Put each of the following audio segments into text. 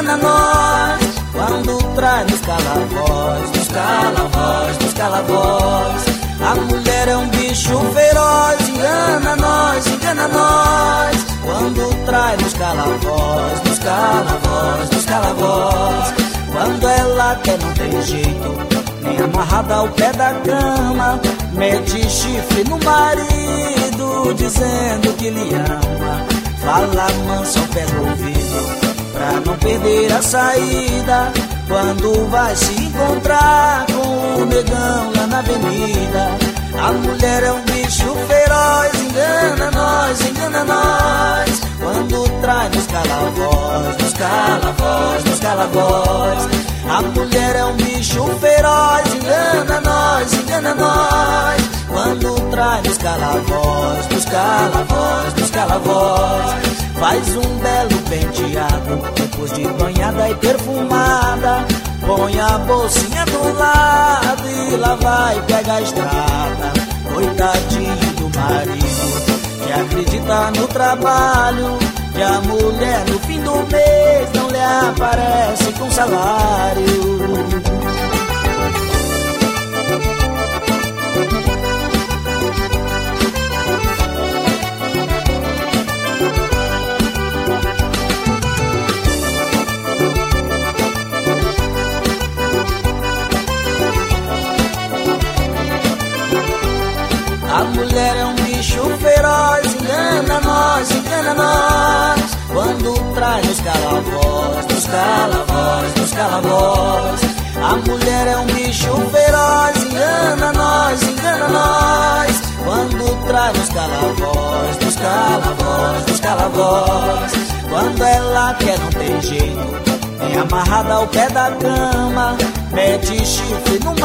engana nós. Quando trai nos cala a voz, nos cala a voz, nos cala a voz. A mulher é um bicho feroz, engana nós, engana nós. Quando trai nos cala a voz, nos cala a voz, nos cala a voz. Quando ela quer não tem jeito, nem amarrada ao pé da cama, mete chifre no marido, dizendo que lhe ama. Fala manso ao pé do ouvido, pra não perder a saída. Quando vai se encontrar com o negão lá na avenida. A mulher é um bicho feroz, engana nós, engana nós. Quando trai nos cala a voz, nos cala a voz, nos cala a voz. A mulher é um bicho feroz, engana nós, engana nós. Quando trai nos cala a voz, nos cala a voz, nos cala a voz. Faz um belo penteado, depois de banhada e perfumada. Põe a bolsinha do lado e lá vai pegar a estrada. Coitadinho do marido, que acredita no trabalho, que a mulher no fim do mês não lhe aparece com salário. A mulher é um bicho feroz, engana nós, engana nós. Quando trai nos cala a voz, nos cala a voz, nos cala a voz. A mulher é um bicho feroz, engana nós, engana nós. Quando trai nos cala a voz, nos cala a voz, nos cala a voz. Quando ela quer não tem jeito, nem amarrada ao pé da cama, mete chifre no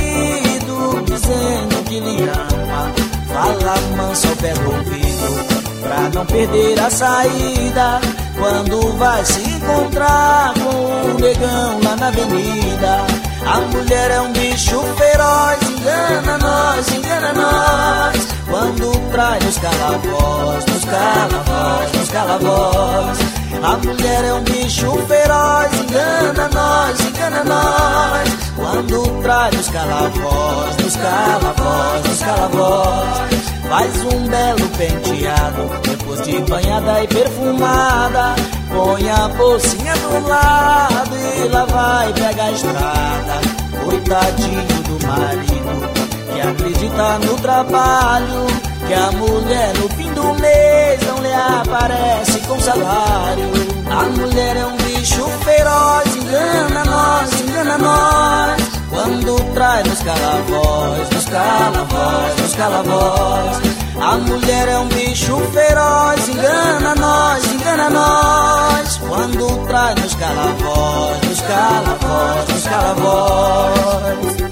marido, dizendo que lhe ama. Fala manso ao pé do ouvido, pra não perder a saída. Quando vai se encontrar com o negão lá na avenida. A mulher é um bicho feroz, engana nós, engana nós. Quando trai nos cala a voz, nos cala a voz, nos cala a voz. A mulher é um bicho feroz, engana nós, engana nós. Quando trai nos cala a voz, nos cala a voz, nos cala a voz. Faz um belo penteado, depois de banhada e perfumada. Põe a bolsinha do lado e lá vai pegar a estrada. Coitadinho do marido, que acredita no trabalho, que a mulher no fim do mês não lhe aparece com salário. A mulher é um bicho feroz, engana nós, engana nós. Quando trai nos cala a voz, nos cala a voz, nos cala a voz. A mulher é um bicho feroz, engana nós, engana nós. Quando trai nos cala a voz, nos cala a voz, nos cala a voz.